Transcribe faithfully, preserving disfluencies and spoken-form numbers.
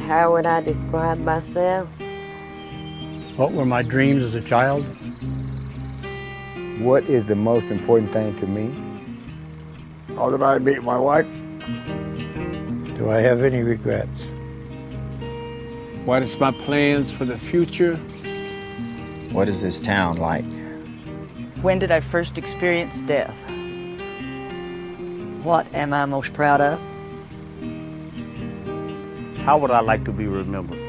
How would I describe myself? What were my dreams as a child? What is the most important thing to me? How did I meet my wife? Do I have any regrets? What is my plans for the future? What is this town like? When did I first experience death? What am I most proud of? How would I like to be remembered?